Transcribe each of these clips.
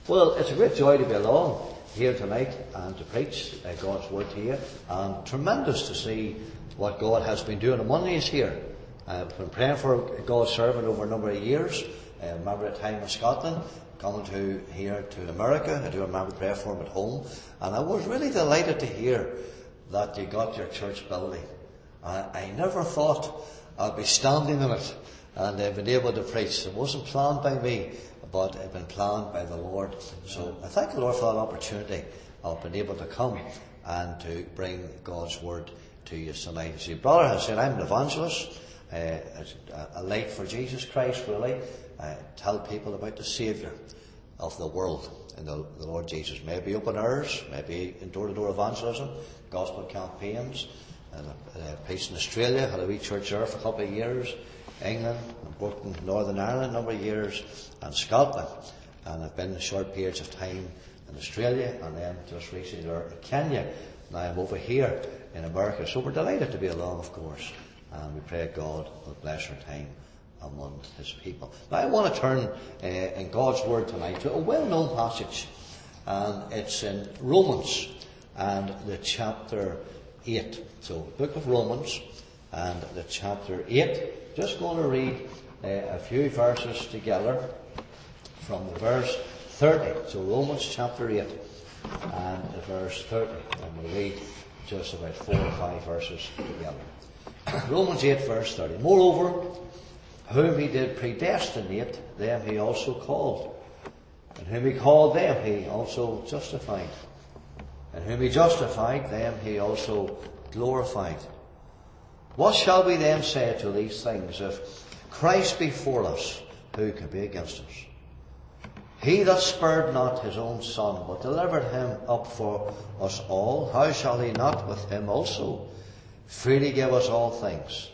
Well, it's a great joy to be along here tonight and to preach God's Word to you. And tremendous to see what God has been doing on Mondays here. I've been praying for God's servant over a number of years. I remember a time in Scotland, coming here to America. I do remember praying for him at home. And I was really delighted to hear that you got your church building. I never thought I'd be standing in it and I've been able to preach. It wasn't planned by me, but it's been planned by the Lord. So I thank the Lord for that opportunity of being able to come and to bring God's Word to you tonight. As your brother has said, I'm an evangelist, a light for Jesus Christ, really. I tell people about the Saviour of the world in the Lord Jesus. Maybe open airs, maybe in door-to-door evangelism, gospel campaigns. And I preached in Australia, had a wee church there for a couple of years. England, worked in Northern Ireland a number of years, and Scotland. And I've been in short periods of time in Australia, and then just recently there in Kenya. Now I'm over here in America. So we're delighted to be along, of course. And we pray God will bless our time among His people. Now I want to turn in God's Word tonight to a well-known passage. And it's in Romans and the chapter 8. So, book of Romans and the chapter 8. Just going to read a few verses together from the verse 30. So, Romans chapter 8 and verse 30. And we'll read just about 4 or 5 verses together. Romans 8 verse 30. Moreover, whom He did predestinate, them He also called. And whom He called, them He also justified. And whom He justified, them He also glorified. What shall we then say to these things? If Christ be for us, who can be against us? He that spared not His own Son, but delivered Him up for us all, how shall He not with Him also freely give us all things?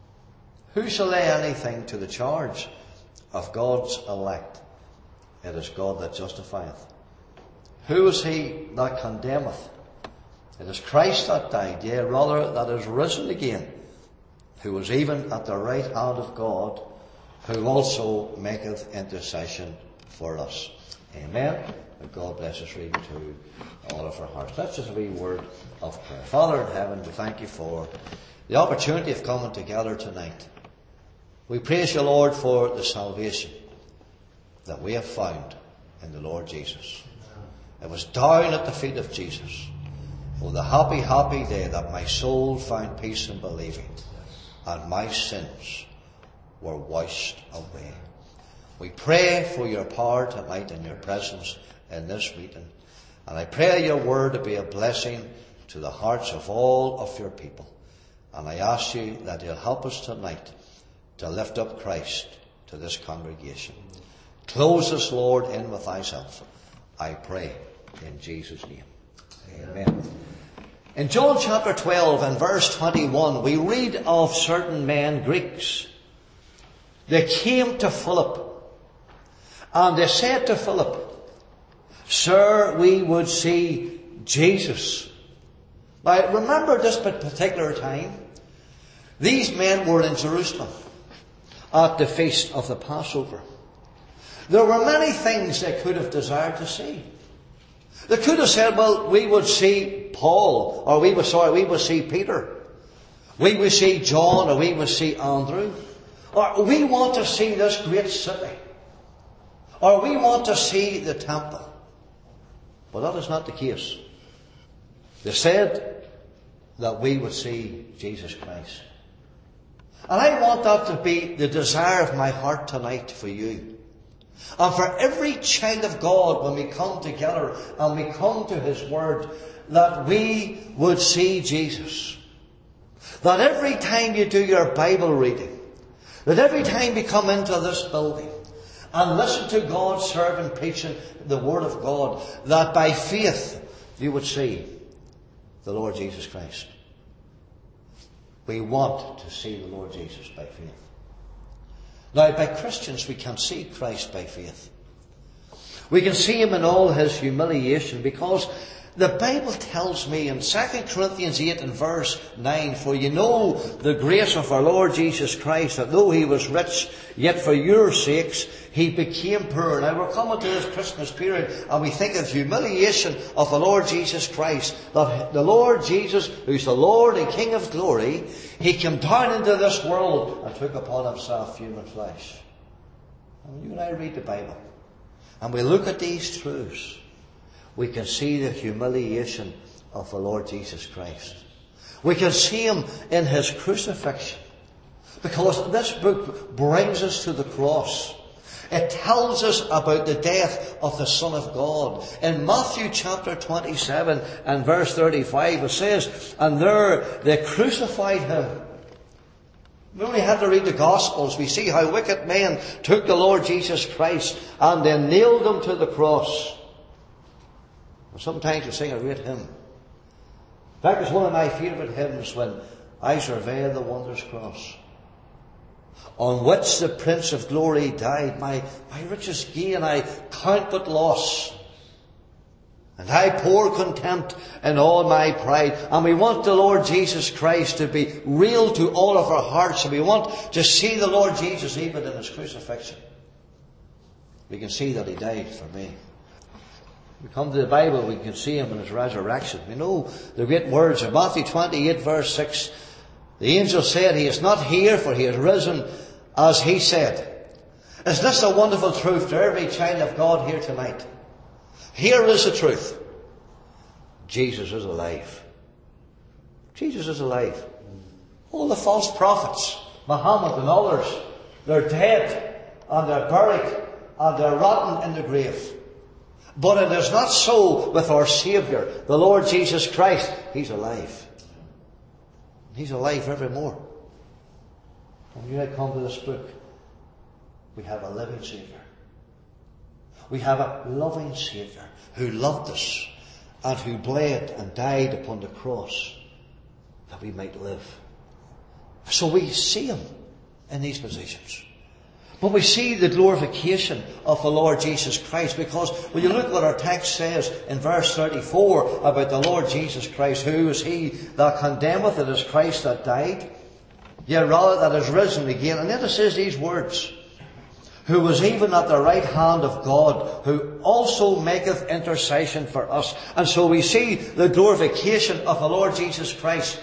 Who shall lay anything to the charge of God's elect? It is God that justifieth. Who is he that condemneth? It is Christ that died, yea, rather that is risen again, who is even at the right hand of God, who also maketh intercession for us. Amen. And God bless us reading to all of our hearts. That's just a wee word of prayer. Father in heaven, we thank you for the opportunity of coming together tonight. We praise you, Lord, for the salvation that we have found in the Lord Jesus. It was down at the feet of Jesus. Oh, the happy, happy day that my soul found peace in believing, and my sins were washed away. We pray for your power tonight and your presence in this meeting. And I pray your word to be a blessing to the hearts of all of your people. And I ask you that you'll help us tonight to lift up Christ to this congregation. Close us, Lord, in with thyself. I pray in Jesus' name. Amen. In John chapter 12 and verse 21, we read of certain men, Greeks. They came to Philip and they said to Philip, Sir, we would see Jesus. Now remember this particular time. These men were in Jerusalem at the feast of the Passover. There were many things they could have desired to see. They could have said, well, we would see Paul, or we would see Peter. We would see John, or we would see Andrew. Or we want to see this great city. Or we want to see the temple. But that is not the case. They said that we would see Jesus Christ. And I want that to be the desire of my heart tonight for you. And for every child of God, when we come together and we come to His Word, that we would see Jesus. That every time you do your Bible reading, that every time you come into this building and listen to God's servant preaching the Word of God, that by faith you would see the Lord Jesus Christ. We want to see the Lord Jesus by faith. Now, by Christians, we can see Christ by faith. We can see Him in all His humiliation, because The Bible tells me in 2 Corinthians 8 and verse 9, for you know the grace of our Lord Jesus Christ, that though he was rich, yet for your sakes he became poor. Now we're coming to this Christmas period and we think of the humiliation of the Lord Jesus Christ. That the Lord Jesus, who's the Lord and King of glory, he came down into this world and took upon himself human flesh. And when you and I read the Bible and we look at these truths, we can see the humiliation of the Lord Jesus Christ. We can see him in his crucifixion. Because this book brings us to the cross. It tells us about the death of the Son of God. In Matthew chapter 27 and verse 35 it says, and there they crucified him. We only have to read the Gospels. We see how wicked men took the Lord Jesus Christ and they nailed him to the cross. Sometimes we sing a great hymn. In fact, it's one of my favourite hymns when I survey the wondrous cross, on which the Prince of Glory died. My richest gain I count but loss, and I pour contempt in all my pride. And we want the Lord Jesus Christ to be real to all of our hearts, and we want to see the Lord Jesus even in his crucifixion. We can see that he died for me. We come to the Bible, we can see him in his resurrection. We know the great words of Matthew 28 verse 6. The angel said, he is not here, for he is risen as he said. Is this a wonderful truth to every child of God here tonight? Here is the truth. Jesus is alive. Jesus is alive. All the false prophets, Muhammad and others, they're dead and they're buried and they're rotten in the grave. But it is not so with our Saviour, the Lord Jesus Christ. He's alive. He's alive evermore. When you come to this book, we have a living Saviour. We have a loving Saviour who loved us and who bled and died upon the cross that we might live. So we see him in these positions. But we see the glorification of the Lord Jesus Christ, because when you look what our text says in verse 34 about the Lord Jesus Christ, who is he that condemneth? It is Christ that died, yea rather that is risen again. And then it says these words, who was even at the right hand of God, who also maketh intercession for us. And so we see the glorification of the Lord Jesus Christ.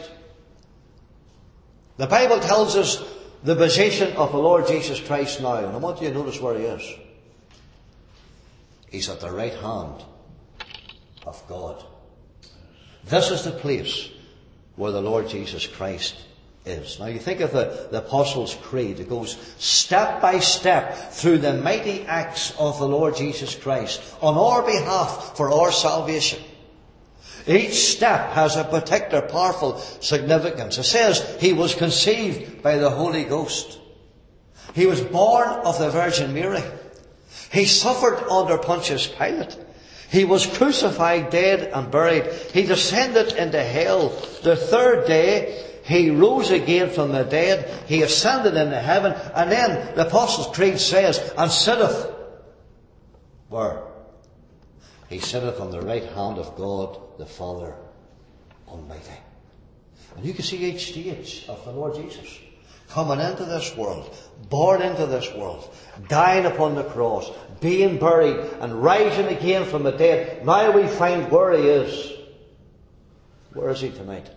The Bible tells us the position of the Lord Jesus Christ now. And I want you to notice where he is. He's at the right hand of God. This is the place where the Lord Jesus Christ is. Now you think of the Apostles' Creed. It goes step by step through the mighty acts of the Lord Jesus Christ on our behalf for our salvation. Each step has a particular powerful significance. It says he was conceived by the Holy Ghost. He was born of the Virgin Mary. He suffered under Pontius Pilate. He was crucified, dead and buried. He descended into hell. The third day he rose again from the dead. He ascended into heaven. And then the Apostles' Creed says, and sitteth where? He sitteth on the right hand of God, the Father Almighty. And you can see each stage of the Lord Jesus coming into this world, born into this world, dying upon the cross, being buried and rising again from the dead. Now we find where he is. Where is he tonight?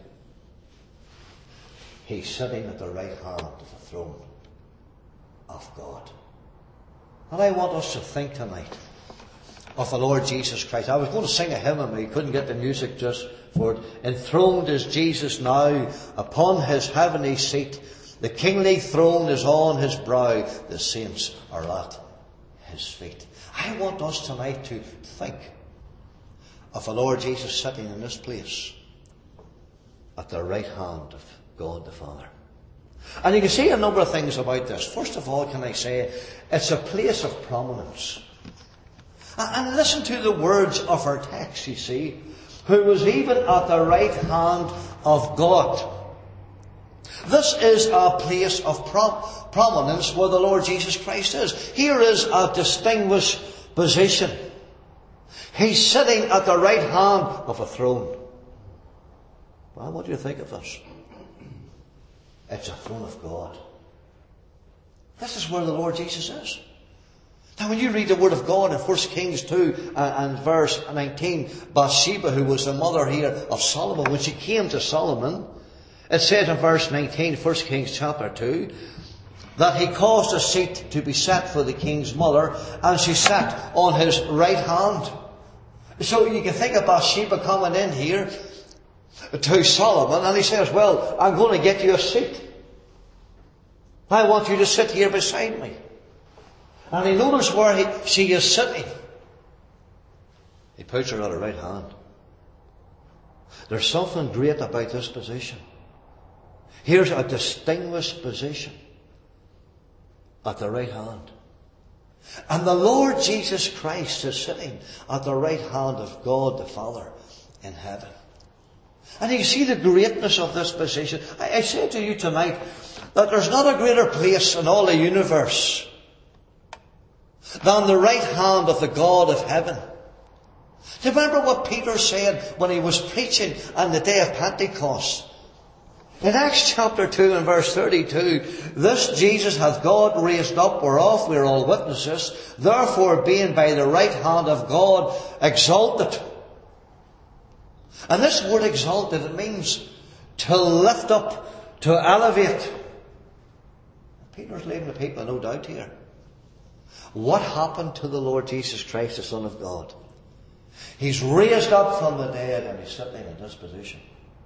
He's sitting at the right hand of the throne of God. And I want us to think tonight of the Lord Jesus Christ. I was going to sing a hymn and we couldn't get the music just for it. Enthroned is Jesus now upon his heavenly seat. The kingly throne is on his brow. The saints are at his feet. I want us tonight to think of the Lord Jesus sitting in this place at the right hand of God the Father. And you can see a number of things about this. First of all, can I say, it's a place of prominence. And listen to the words of our text, you see. Who was even at the right hand of God. This is a place of prominence where the Lord Jesus Christ is. Here is a distinguished position. He's sitting at the right hand of a throne. Well, what do you think of this? It's a throne of God. This is where the Lord Jesus is. Now when you read the Word of God in 1 Kings 2 and verse 19, Bathsheba, who was the mother here of Solomon, when she came to Solomon, it says in verse 19, 1 Kings chapter 2, that he caused a seat to be set for the king's mother, and she sat on his right hand. So you can think of Bathsheba coming in here to Solomon, and he says, well, I'm going to get you a seat. I want you to sit here beside me. And he noticed where she is sitting. He puts her at her right hand. There's something great about this position. Here's a distinguished position at the right hand. And the Lord Jesus Christ is sitting at the right hand of God the Father in heaven. And you see the greatness of this position. I say to you tonight that there's not a greater place in all the universe than the right hand of the God of heaven. Do you remember what Peter said when he was preaching on the day of Pentecost? In Acts chapter 2 and verse 32, this Jesus hath God raised up, whereof we are all witnesses, therefore being by the right hand of God exalted. And this word exalted, it means to lift up, to elevate. Peter's leaving the people no doubt here. What happened to the Lord Jesus Christ, the Son of God? He's raised up from the dead and he's sitting in this position.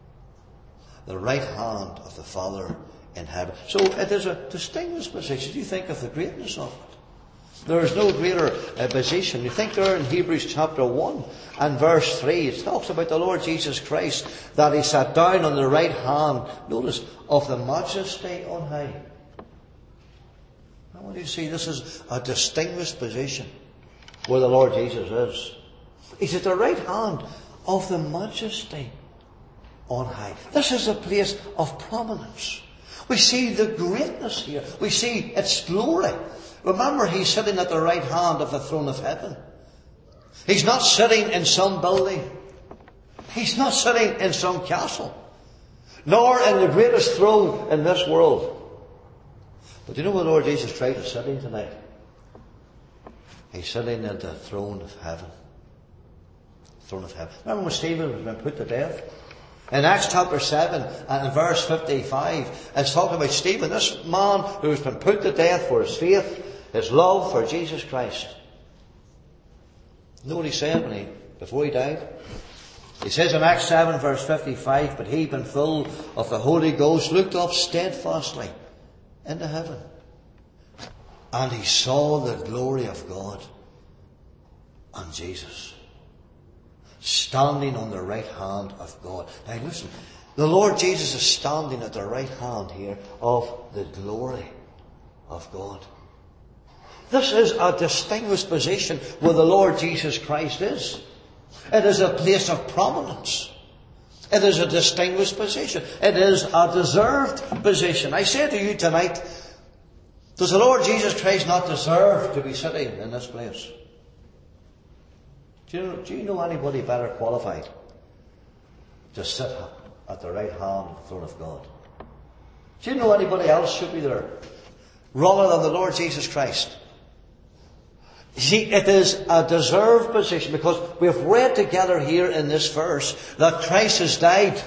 The right hand of the Father in heaven. So it is a distinguished position. You think of the greatness of it. There is no greater position. You think there in Hebrews chapter 1 and verse 3, it talks about the Lord Jesus Christ, that he sat down on the right hand, notice, of the majesty on high. Now, what do you see? This is a distinguished position where the Lord Jesus is. He's at the right hand of the majesty on high. This is a place of prominence. We see the greatness here. We see its glory. Remember, he's sitting at the right hand of the throne of heaven. He's not sitting in some building. He's not sitting in some castle. Nor in the greatest throne in this world. But do you know where Lord Jesus Christ is sitting tonight? He's sitting at the throne of heaven. Throne of heaven. Remember when Stephen was been put to death? In Acts chapter 7 and verse 55, it's talking about Stephen, this man who has been put to death for his faith, his love for Jesus Christ. You know what he said before he died? He says in Acts 7 verse 55, but he, being full of the Holy Ghost, looked up steadfastly into heaven, and he saw the glory of God and Jesus standing on the right hand of God. Now listen, the Lord Jesus is standing at the right hand here of the glory of God. This is a distinguished position where the Lord Jesus Christ is. It is a place of prominence. It is a distinguished position. It is a deserved position. I say to you tonight, does the Lord Jesus Christ not deserve to be sitting in this place? Do you know anybody better qualified to sit at the right hand of the throne of God? Do you know anybody else should be there rather than the Lord Jesus Christ? You see, it is a deserved position because we have read together here in this verse that Christ has died.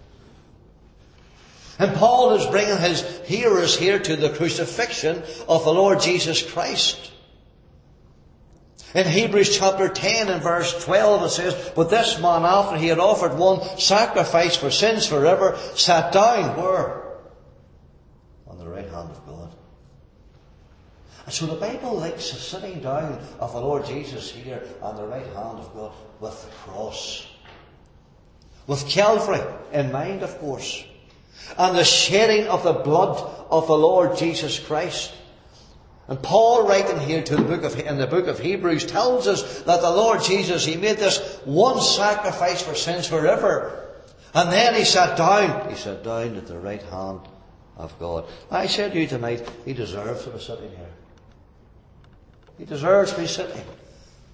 And Paul is bringing his hearers here to the crucifixion of the Lord Jesus Christ. In Hebrews chapter 10 and verse 12 it says, but this man, after he had offered one sacrifice for sins forever, sat down, where? On the right hand of God. And so the Bible links the sitting down of the Lord Jesus here on the right hand of God with the cross. With Calvary in mind, of course. And the shedding of the blood of the Lord Jesus Christ. And Paul, writing here in the book of Hebrews, tells us that the Lord Jesus, he made this one sacrifice for sins forever. And then he sat down. He sat down at the right hand of God. I said to you tonight, he deserves to be sitting here. He deserves to be sitting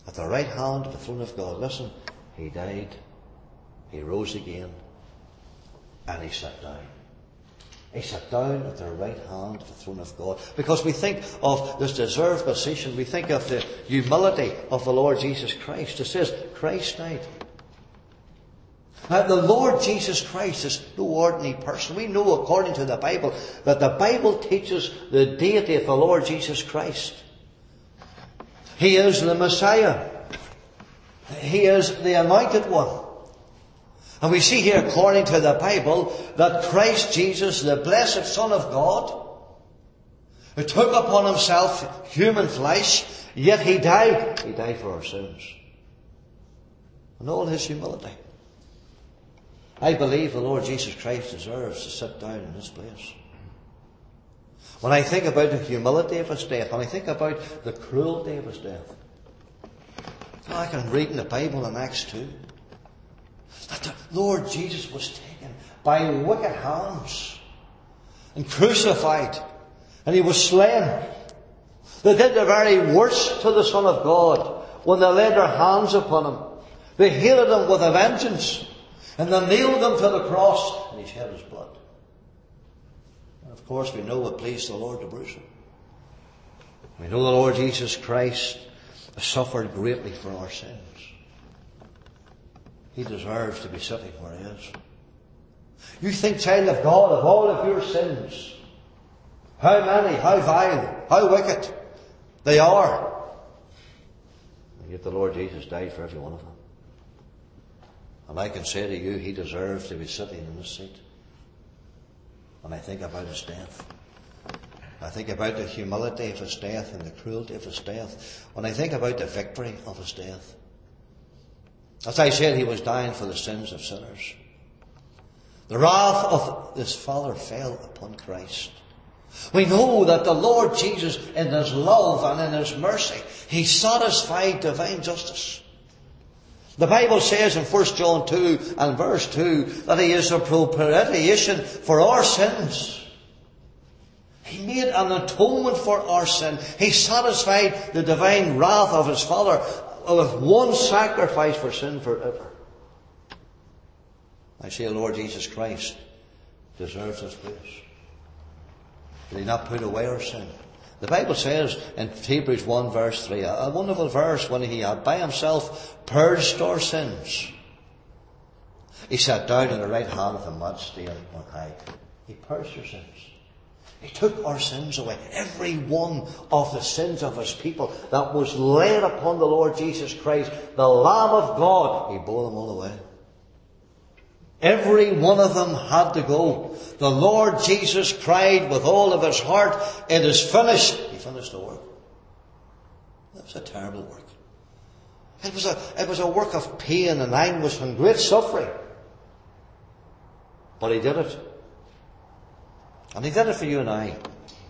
at the right hand of the throne of God. Listen, he died, he rose again, and he sat down. He sat down at the right hand of the throne of God. Because we think of this deserved position, we think of the humility of the Lord Jesus Christ. It says, Christ died. Now, the Lord Jesus Christ is no ordinary person. We know, according to the Bible, that the Bible teaches the deity of the Lord Jesus Christ. He is the Messiah. He is the Anointed One. And we see here, according to the Bible, that Christ Jesus, the blessed Son of God, who took upon himself human flesh, yet he died. He died for our sins. And all his humility. I believe the Lord Jesus Christ deserves to sit down in this place. When I think about the humility of his death, when I think about the cruelty of his death, I can read in the Bible in Acts 2 that the Lord Jesus was taken by wicked hands and crucified, and he was slain. They did the very worst to the Son of God when they laid their hands upon him. They hated him with a vengeance, and they nailed him to the cross, and he shed his blood. And of course we know it pleased the Lord to bruise him. We know the Lord Jesus Christ suffered greatly for our sins. He deserves to be sitting where he is. You think, child of God, of all of your sins, how many, how vile, how wicked they are. And yet the Lord Jesus died for every one of them. And I can say to you, he deserves to be sitting in this seat. When I think about his death, I think about the humility of his death and the cruelty of his death. When I think about the victory of his death, as I said, he was dying for the sins of sinners. The wrath of his Father fell upon Christ. We know that the Lord Jesus, in his love and in his mercy, he satisfied divine justice. The Bible says in 1 John 2 and verse 2 that he is a propitiation for our sins. He made an atonement for our sin. He satisfied the divine wrath of his Father with one sacrifice for sin forever. I say, Lord Jesus Christ deserves this place. Did he not put away our sin? The Bible says in Hebrews 1 verse 3, a wonderful verse, when he had by himself purged our sins, he sat down in the right hand of the majesty on high. He purged our sins. He took our sins away. Every one of the sins of his people that was laid upon the Lord Jesus Christ, the Lamb of God, he bore them all away. Every one of them had to go. The Lord Jesus cried with all of his heart, "It is finished." He finished the work. That was a terrible work. It was a work of pain and anguish and great suffering. But he did it. And he did it for you and I.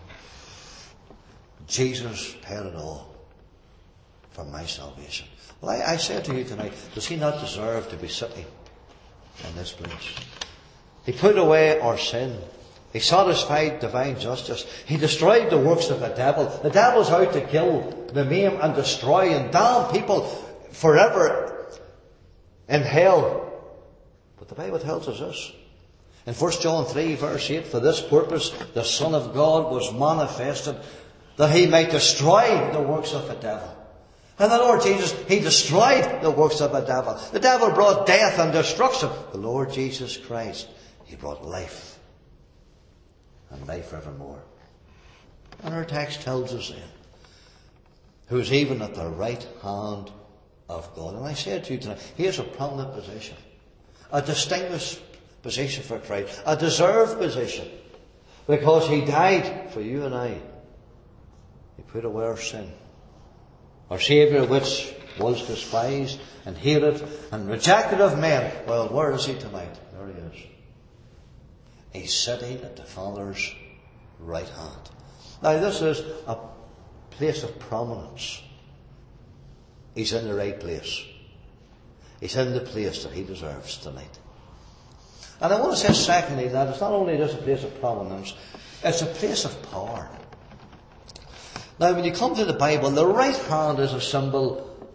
Jesus paid it all for my salvation. Well, I say to you tonight, does he not deserve to be sitting in this place? He put away our sin. He satisfied divine justice. He destroyed the works of the devil. The devil's out to kill, to maim and destroy and damn people forever in hell. But the Bible tells us this. In 1 John 3 verse 8, for this purpose the Son of God was manifested, that he might destroy the works of the devil. And the Lord Jesus, he destroyed the works of the devil. The devil brought death and destruction. The Lord Jesus Christ, he brought life. And life forevermore. And our text tells us then, who is even at the right hand of God. And I say to you tonight, he has a prominent position. A distinguished position for Christ. A deserved position. Because he died for you and I. He put away our sin. Our Saviour, which was despised and hated and rejected of men. Well, where is he tonight? There he is. He's sitting at the Father's right hand. Now, this is a place of prominence. He's in the right place. He's in the place that he deserves tonight. And I want to say secondly that it's not only just a place of prominence, it's a place of power. Now, when you come to the Bible, the right hand is a symbol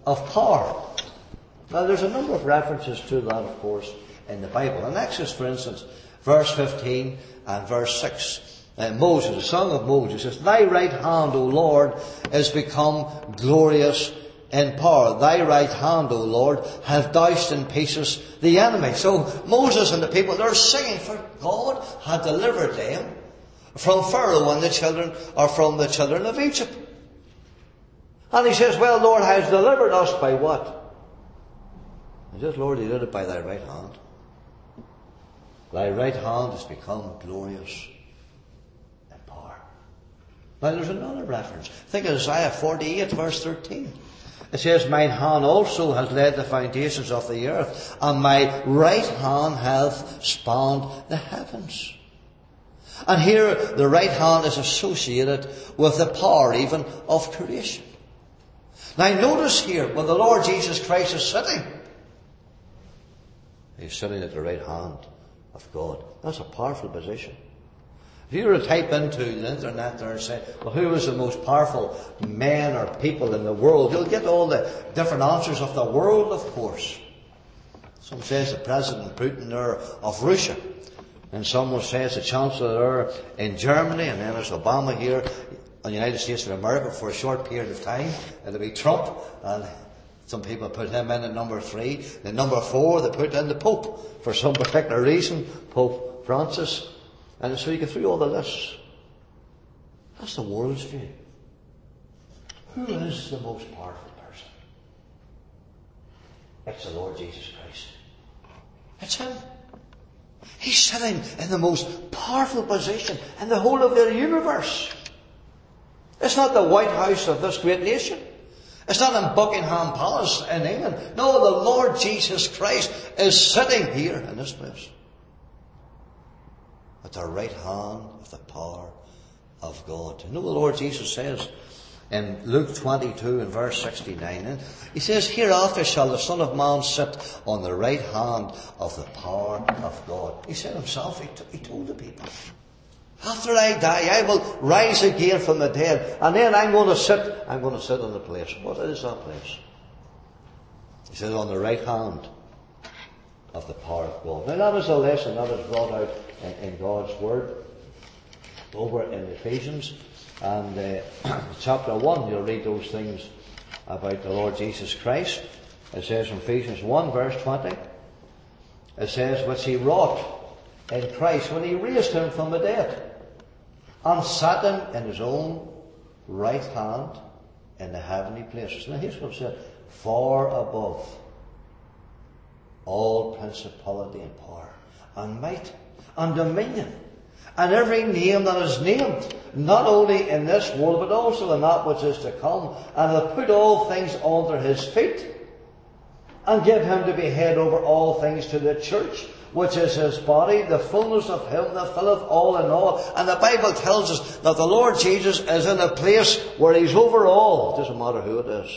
of power. Now there's a number of references to that, of course, in the Bible. In Exodus, for instance, verse 15 and verse 6, Moses, the song of Moses, says, Thy right hand, O Lord, is become glorious in power. Thy right hand, O Lord, hath dashed in pieces the enemy. So Moses and the people, they're singing, for God had delivered them from Pharaoh and from the children of Egypt. And he says, well, Lord has delivered us by what? He says, Lord, he did it by thy right hand. Thy right hand has become glorious in power. Now there's another reference. Think of Isaiah 48 verse 13. It says, Mine hand also has laid the foundations of the earth, and my right hand hath spanned the heavens. And here the right hand is associated with the power even of creation. Now notice here, when the Lord Jesus Christ is sitting, He's sitting at the right hand of God. That's a powerful position. If you were to type into the internet there and say, well, who is the most powerful men or people in the world? You'll get all the different answers of the world, of course. Some says the President Putin there of Russia. And some will say it's the Chancellor there in Germany. And then there's Obama here in the United States of America for a short period of time. It'll be Trump. And some people put him in at number 3. Then number 4, they put in the Pope for some particular reason, Pope Francis. And so you go through all the lists. That's the world's view. Who is the most powerful person? It's the Lord Jesus Christ. It's Him. He's sitting in the most powerful position in the whole of the universe. It's not the White House of this great nation. It's not in Buckingham Palace in England. No, the Lord Jesus Christ is sitting here in this place, at the right hand of the power of God. You know the Lord Jesus says in Luke 22 and verse 69, He says, Hereafter shall the Son of Man sit on the right hand of the power of God. He said Himself, He told the people, after I die, I will rise again from the dead, and then I'm going to sit on the place. What is that place? He says, on the right hand of the power of God. Now that is a lesson that is brought out in God's Word over in Ephesians, and chapter 1 you'll read those things about the Lord Jesus Christ. It says in Ephesians 1 verse 20, it says, which He wrought in Christ when He raised Him from the dead and sat Him in His own right hand in the heavenly places. Now here's what it said, far above all principality and power and might and dominion and every name that is named, not only in this world but also in that which is to come, and hath put all things under His feet, and give Him to be head over all things to the church, which is His body, the fullness of Him that filleth all in all. And the Bible tells us that the Lord Jesus is in a place where He's over all. It doesn't matter who it is.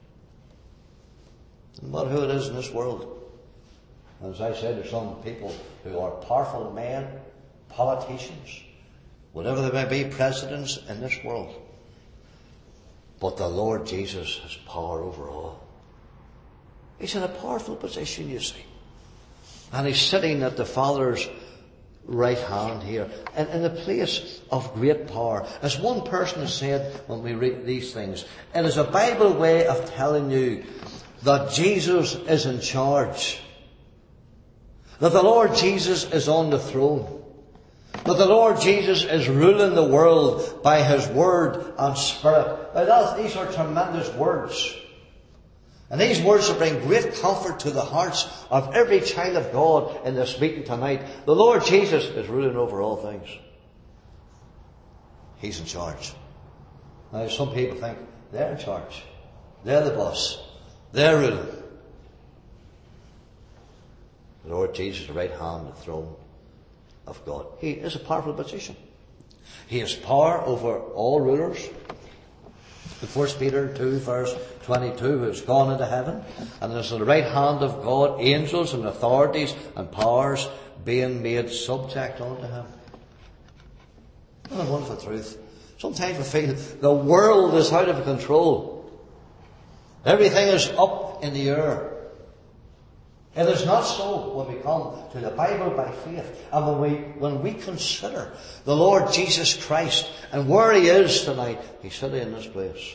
It doesn't matter who it is in this world. As I said, there's some people who are powerful men, politicians, whatever they may be, presidents in this world. But the Lord Jesus has power over all. He's in a powerful position, you see. And He's sitting at the Father's right hand here, and in a place of great power. As one person has said when we read these things, it is a Bible way of telling you that Jesus is in charge. That the Lord Jesus is on the throne. That the Lord Jesus is ruling the world by His Word and Spirit. Now these are tremendous words. And these words will bring great comfort to the hearts of every child of God in this meeting tonight. The Lord Jesus is ruling over all things. He's in charge. Now some people think they're in charge. They're the boss. They're ruling. The Lord Jesus, the right hand on the throne of God. He is a powerful position. He has power over all rulers. The 1 Peter 2 verse 22, who has gone into heaven, and is at the right hand of God, angels and authorities and powers being made subject unto Him. What a wonderful truth. Sometimes we feel the world is out of control. Everything is up in the air. It is not so when we come to the Bible by faith, and when we consider the Lord Jesus Christ and where He is tonight. He's sitting in this place,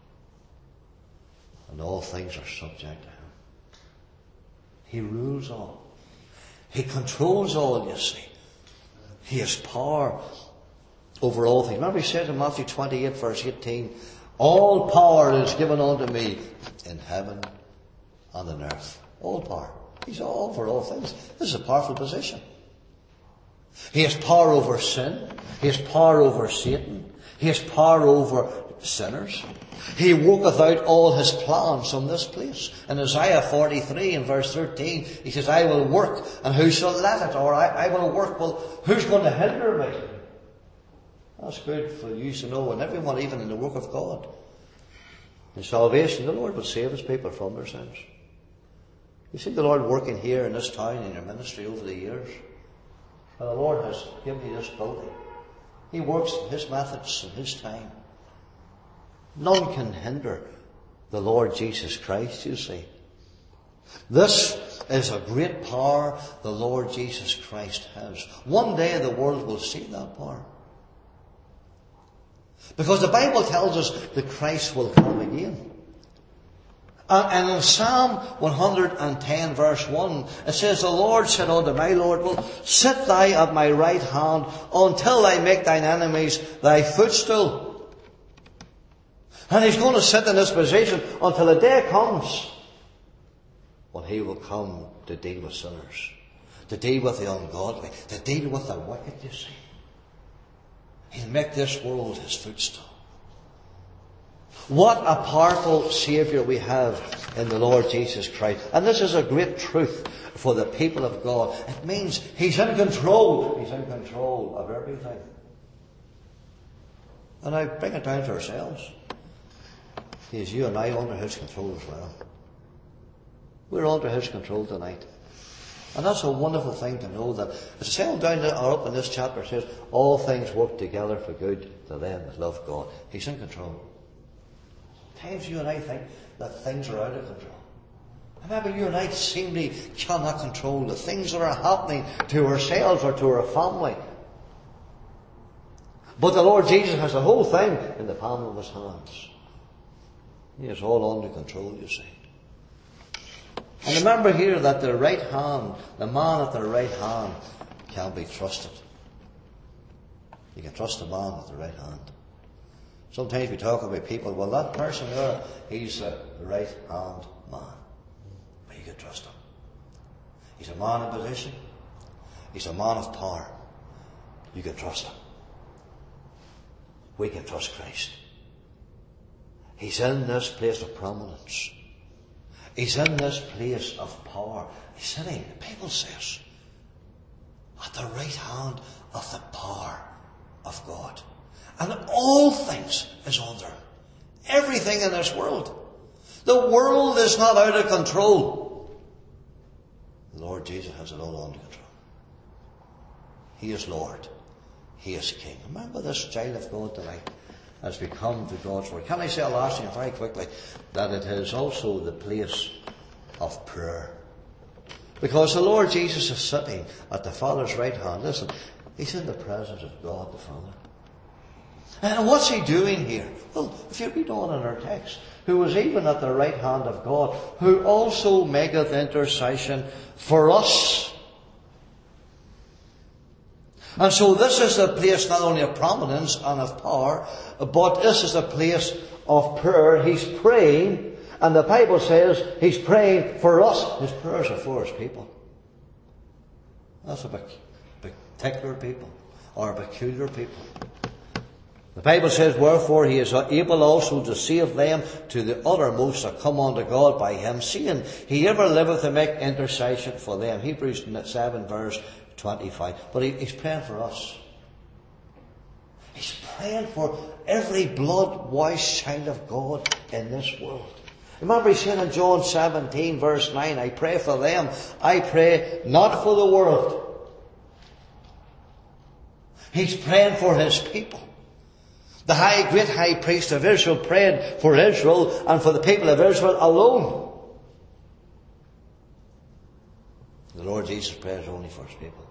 and all things are subject to Him. He rules all. He controls all, you see. He has power over all things. Remember He said in Matthew 28 verse 18, all power is given unto me in heaven and on earth. All power. He's all over all things. This is a powerful position. He has power over sin. He has power over Satan. He has power over sinners. He worketh out all His plans from this place. In Isaiah 43 and verse 13, He says, I will work, and who shall let it? Or I will work, well, who's going to hinder me? That's good for you to know, and everyone, even in the work of God. In salvation, the Lord will save His people from their sins. You see the Lord working here in this town, in your ministry over the years. And the Lord has given you this building. He works in His methods in His time. None can hinder the Lord Jesus Christ, you see. This is a great power the Lord Jesus Christ has. One day the world will see that power. Because the Bible tells us that Christ will come again. And in Psalm 110 verse 1, it says, the Lord said unto my Lord, well, sit thou at my right hand until I make thine enemies thy footstool. And He's going to sit in this position until the day comes when He will come to deal with sinners, to deal with the ungodly, to deal with the wicked, you see. He'll make this world His footstool. What a powerful Saviour we have in the Lord Jesus Christ. And this is a great truth for the people of God. It means He's in control. He's in control of everything. And I bring it down to ourselves. Is you and I under His control as well. We're under His control tonight. And that's a wonderful thing to know, that as it says down there, or up in this chapter, it says, all things work together for good to them that love God. He's in control. Times you and I think that things are out of control. And maybe you and I seemingly cannot control the things that are happening to ourselves or to our family. But the Lord Jesus has the whole thing in the palm of His hands. He is all under control, you see. And remember here that the right hand, the man at the right hand, can be trusted. You can trust the man at the right hand. Sometimes we talk about people, well, that person there, he's a right-hand man. But you can trust him. He's a man of position. He's a man of power. You can trust him. We can trust Christ. He's in this place of prominence. He's in this place of power. He's sitting, the Bible says, at the right hand of the power of God. And all things is under Him. Everything in this world. The world is not out of control. The Lord Jesus has it all under control. He is Lord. He is King. Remember this child of God tonight as we come to God's Word. Can I say a last thing very quickly? That it is also the place of prayer. Because the Lord Jesus is sitting at the Father's right hand. Listen, He's in the presence of God the Father. And what's He doing here? Well, if you read on in our text, who was even at the right hand of God, who also maketh intercession for us. And so this is a place not only of prominence and of power, but this is a place of prayer. He's praying, and the Bible says He's praying for us. His prayers are for His people. That's a particular people, or a peculiar people. The Bible says, wherefore He is able also to save them to the uttermost that come unto God by Him, seeing He ever liveth to make intercession for them. Hebrews 7 verse 25. But He's praying for us. He's praying for every blood-washed child of God in this world. Remember He said in John 17 verse 9, I pray for them. I pray not for the world. He's praying for His people. The great high priest of Israel prayed for Israel and for the people of Israel alone. The Lord Jesus prays only for his people.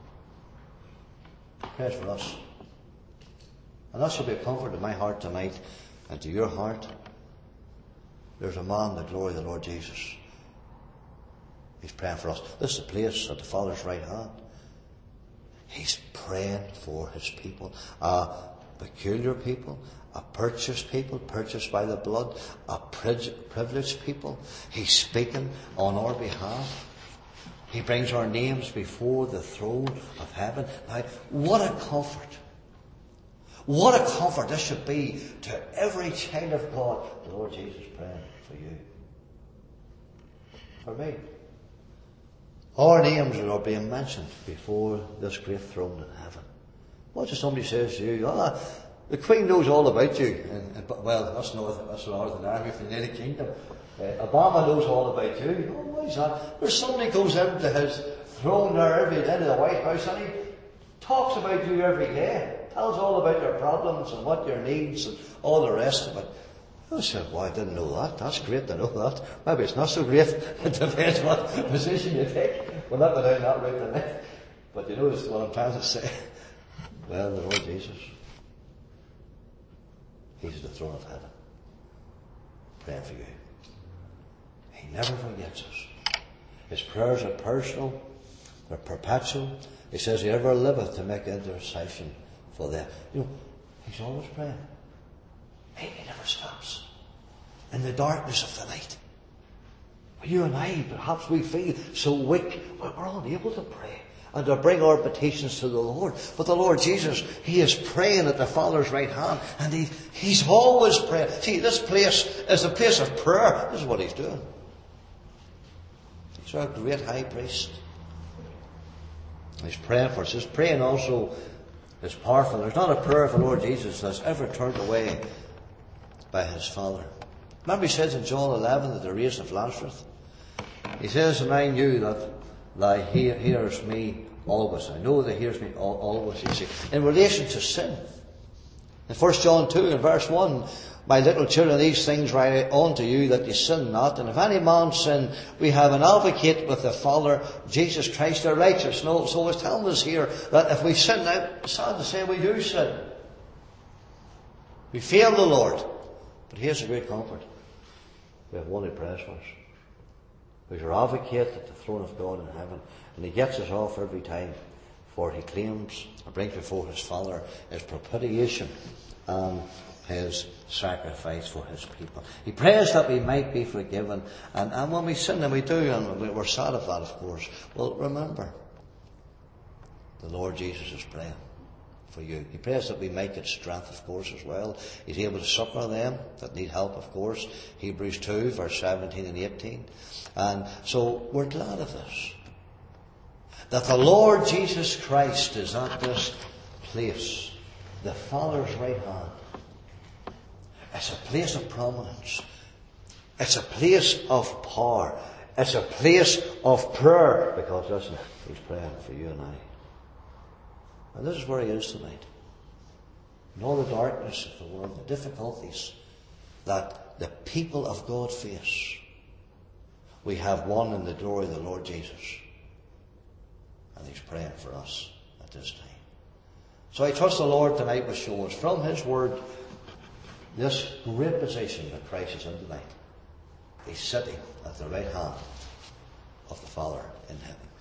He prays for us. And that should be a comfort to my heart tonight and to your heart. There's a man, the glory of the Lord Jesus. He's praying for us. This is the place at the Father's right hand. He's praying for his people. A peculiar people, a purchased people, purchased by the blood, a privileged people. He's speaking on our behalf. He brings our names before the throne of heaven. Now, what a comfort. What a comfort this should be to every child of God. The Lord Jesus praying for you. For me. Our names are being mentioned before this great throne in heaven. What if somebody says to you, the Queen knows all about you. Well, that's Northern Ireland from the United Kingdom. Obama knows all about you. Oh, why is that? There's somebody goes into his throne there every day, into the White House, and he talks about you every day. Tells all about your problems and what your needs and all the rest of it. I said, well, I didn't know that. That's great to know that. Maybe it's not so great. It depends what position you take. We'll not go down that route tonight. But you know what I'm trying to say. Well, the Lord Jesus, he's at the throne of heaven, praying for you. He never forgets us. His prayers are personal. They're perpetual. He says he ever liveth to make intercession for them. You know, he's always praying. He never stops. In the darkness of the night, you and I, perhaps we feel so weak, we're unable to pray and to bring our petitions to the Lord. But the Lord Jesus, he is praying at the Father's right hand, and he's always praying. See, this place is a place of prayer. This is what he's doing. He's our great high priest. He's praying for us. His praying also is powerful. There's not a prayer of the Lord Jesus that's ever turned away by his Father. Remember he says in John 11 that the raising of Lazarus. He says, and I knew that thou hears me always. I know that he hears me always, you see. In relation to sin. In 1 John 2 and verse 1, my little children, these things write unto you that you sin not. And if any man sin, we have an advocate with the Father, Jesus Christ the righteous. No, so it's telling us here that if we sin, now it's sad to say we do sin. We fail the Lord. But here's a great comfort. We have one who prays for us. Who's our advocate at the throne of God in heaven. And he gets us off every time. For he claims or brings before his Father his propitiation and his sacrifice for his people. He prays that we might be forgiven. And when we sin, and we do, and we're sad of that, of course. Well, remember, the Lord Jesus is praying for you. He prays that we might get strength, of course, as well. He's able to succor them that need help, of course. Hebrews 2, verse 17 and 18. And so we're glad of this. That the Lord Jesus Christ is at this place, the Father's right hand. It's a place of prominence. It's a place of power. It's a place of prayer. Because, listen, he's praying for you and I. And this is where he is tonight. In all the darkness of the world, the difficulties that the people of God face, we have one in the glory of the Lord Jesus. And he's praying for us at this time. So I trust the Lord tonight will show us from his word this great position that Christ is in tonight. He's sitting at the right hand of the Father in heaven.